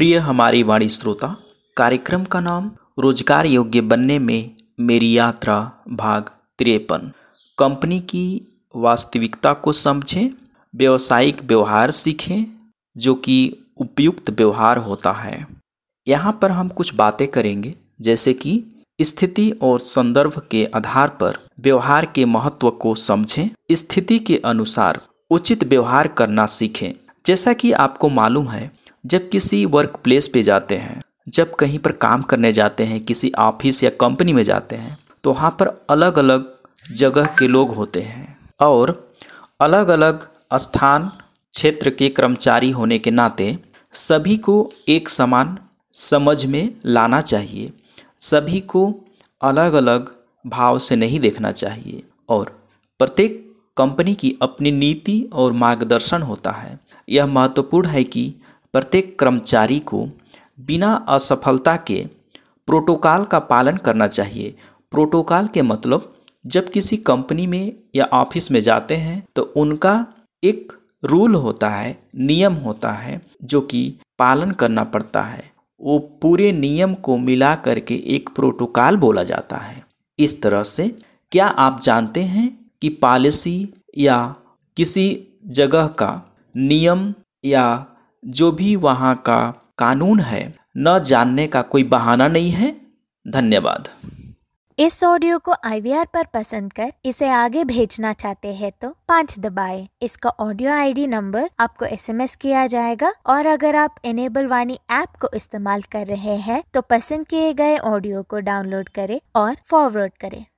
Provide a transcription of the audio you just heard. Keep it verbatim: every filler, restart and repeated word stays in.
प्रिय हमारी वाणी श्रोता, कार्यक्रम का नाम रोजगार योग्य बनने में मेरी यात्रा भाग तिरपन। कंपनी की वास्तविकता को समझें, व्यवसायिक व्यवहार सीखें जो कि उपयुक्त व्यवहार होता है। यहाँ पर हम कुछ बातें करेंगे जैसे कि स्थिति और संदर्भ के आधार पर व्यवहार के महत्व को समझें, स्थिति के अनुसार उचित व्यवहार करना सीखें। जैसा कि आपको मालूम है, जब किसी वर्क प्लेस पे जाते हैं, जब कहीं पर काम करने जाते हैं, किसी ऑफिस या कंपनी में जाते हैं, तो वहाँ पर अलग अलग जगह के लोग होते हैं और अलग अलग स्थान क्षेत्र के कर्मचारी होने के नाते सभी को एक समान समझ में लाना चाहिए। सभी को अलग अलग भाव से नहीं देखना चाहिए और प्रत्येक कंपनी की अपनी नीति और मार्गदर्शन होता है। यह महत्वपूर्ण है कि प्रत्येक कर्मचारी को बिना असफलता के प्रोटोकॉल का पालन करना चाहिए। प्रोटोकॉल के मतलब जब किसी कंपनी में या ऑफिस में जाते हैं तो उनका एक रूल होता है, नियम होता है जो कि पालन करना पड़ता है। वो पूरे नियम को मिला करके एक प्रोटोकॉल बोला जाता है। इस तरह से क्या आप जानते हैं कि पॉलिसी या किसी जगह का नियम या जो भी वहाँ का कानून है, न जानने का कोई बहाना नहीं है। धन्यवाद। इस ऑडियो को आई वी आर पर पसंद कर इसे आगे भेजना चाहते हैं तो पाँच दबाएं। इसका ऑडियो आई डी नंबर आपको एस एम एस किया जाएगा और अगर आप इनेबल वाणी ऐप को इस्तेमाल कर रहे हैं तो पसंद किए गए ऑडियो को डाउनलोड करें और फॉरवर्ड करें।